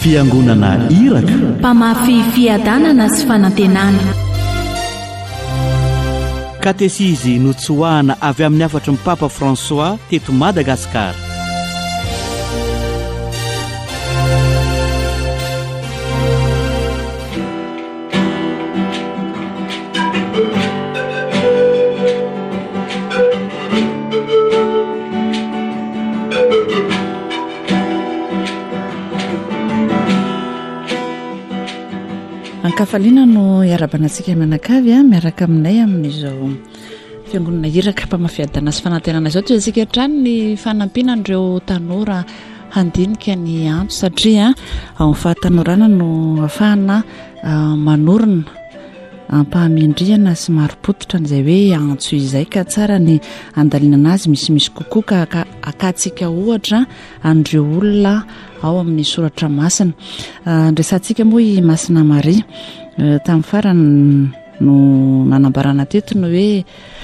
fiangonana iraka, mpamafy fiadanana sy fanantenana. katesizy notsoahana avy amin'ny afatry ny Papa François teto Madagasikara. Ankafaliana no iarabanantsika manakavy miaraka aminay amin'izao fiangonana iraka mpamafiadana sy fanantenana izao. Toy isika hatrany ny fanampinan'ireo tanora handinika ny antso satria ao amin'ny fahatanorana no ahafahana manorina ampahamindriana sy marim-potitra n'izay hoe antso izay, ka tsara ny andalinana azy misimisy kokoa ka akatsika ohatra andreo olona ao amin'ny soratra masina. Ndresantsika moa i Masina Maria tamin'ny farany no nanambarana teto no hoe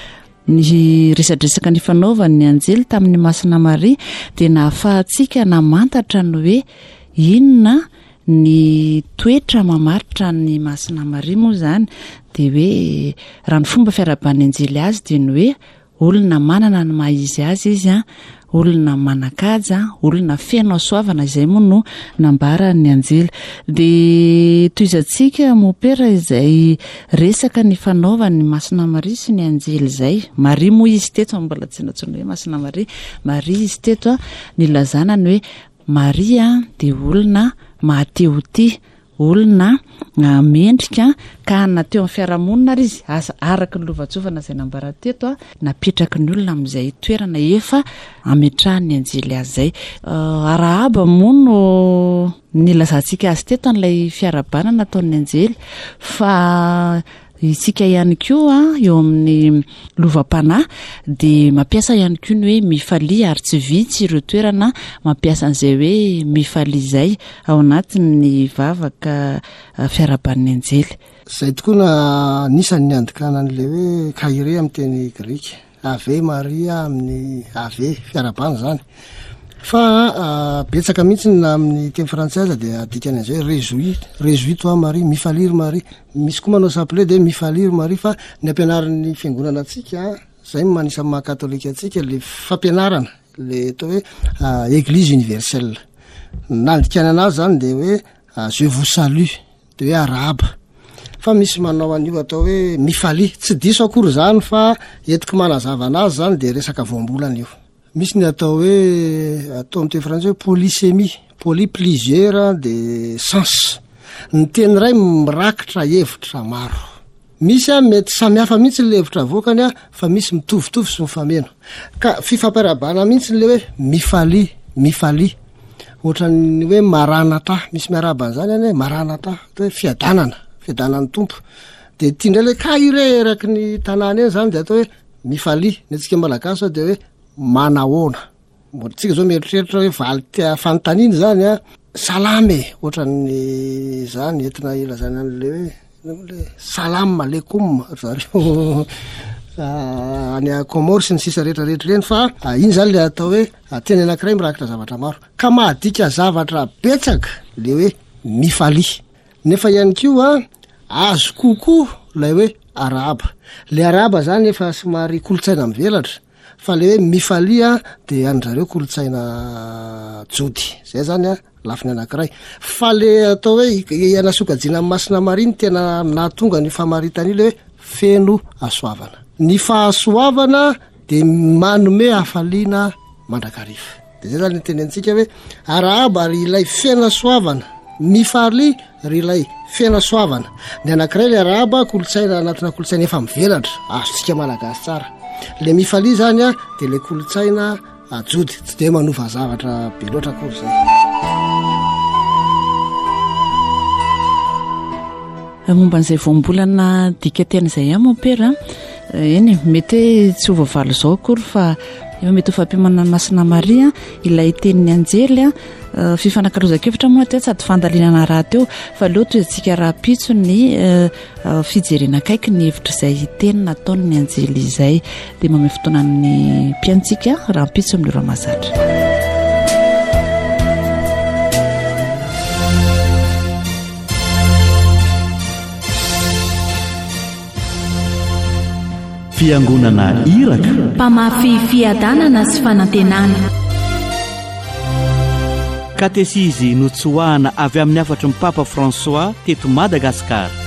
ny resadresaka ny fanaovan'ny anjely tamin'ny Masina Maria dia nahafahantsika namantatra no hoe inona ny toetra mamaritra ny Masina Maria moa zany, dia hoe raha ny fomba fiaraban'ny anjely azy dia ny hoe olona manana ny mahizy azy izy olona manakaja, olona feno soavana, izay moa no nambara ny anjely. Dia toizantsika mopera izay resaka ny fanaovan'ny Masina Maria sy ny anjely izay. Maria moa izy teto, mbola tsy natsony hoe Masina Maria, Maria izy teto ny lazana ny hoe Maria dia olona mahatehoty, olona mendrika ka nateo amin'ny fiarahamonina ary izy araka ny lovatsofana izay nambara teto napetraka ny olona amin'izay toerana efa ametrahany anjely azy zay. Arahaba moa no nilazantsika azy teto n'ilay fiarabana nataon'ny anjely, fa isika ihany koa eo amin'ny lovam-panahy dia mampiasa ihany koa ny hoe mifalia ary tsy vitsy ireo toerana mampiasa an'izay hoe mifalia izay ao anatin'ny vavaka fiaraban'ny anjely. Zay tokoa na nisan'ny andikana an'ilay hoe kaire amin'ny teny grika, Ave Maria amin'ny Ave fiarabana zany. Fa betsaka mihitsy na amin'ny teny frantsay aza dia adikany an'izay réjouis toi Marie, mifaliry Marie. Misy koa manao samplet dia mifaliry Marie, fa ny ampianaran'ny fiangonana atsika zay manisa maha katolika atsika le fampianarana le atao hoe église universelle. Nandikany anazy zany dia hoe je vous salue, dia hoe arahaba. Fa misy manao an'io atao hoe mifalia, tsy diso akory zany fa etiko manazava anazy zany dia resaka voambolana io. Misy ny atao hoe atao amin'ny teny frantsay hoe polysémie, poly plusieurs de sens. Ny teny ray mirakitra hevitra maro. Misy mety samihafa mihitsy le hevitra avoakany fa misy mitovitovy sy mifameno. Ka fifampiarabana mihitsy le hoe mifalia. Ohatran'ny hoe maranata, misy miarabana zany hoe maranata, hoe fiadanany tompo. Dia tia indray le ka ireraky ny tanàna eny zany dia atao hoe mifalia. Ny antsika malagasy dia hoe manahoana. Tsika zao mieritreritra hoe valy fanontaniana zany salame, ohatran'ny zany entina ilazana an'le hoe salam aleikum zareo any Comores sy ny sisa rehetrarehetra reny, fa iny zany le atao hoe teny anankiray mirakitra zavatra maro ka mahadika zavatra betsaka le hoe mifalia. Nefa ihany koa azo kokoa lay hoe araba. Le araba zany efa somary kolotsaina mivelatra, fa le hoe mifalia dia an'zareo kolotsaina jody. Zay zany lafiny anankiray. Fa le atao hoe anasokajina amin'ny Masina Maria ny tena nahatonga ny famaritany le hoe feno asoavana. Ny fahasoavana dia manome hafaliana mandrakariva. Dia zay zany tenentsika hoe arahaba ry ilay feno asoavana, mifalia ry ilay feno asoavana. Ny anankiray le arahaba kolotsaina anatina kolotsaina efa mivelatra, azontsika malagasy tsara. Le mifalia zany dia le kolotsaina jody, tsy dia manova zavatra be loatra akory zay. Momba n'izay voambolana dika tena izay mopera eny mety tsy ho voavalo zao akory, fa mety ho fampiamanana Masina Maria ilay tenin'ny anjely fifanankarozan-kevitra moa teo tsy ady fandalinana raha teo, fa leo toy antsika raha pitso ny fijerena akaiky ny hevitra izay teny nataon'ny anjely izay, dia mamay fotoanan'ny mpiantsika raha pitso amin'ny ora mahazatra. fiangonana iraka, mpamafy fiadanana sy fanantenana. katesisy notsoahana avy amin'ny afatry ny papa François teto Madagasikara.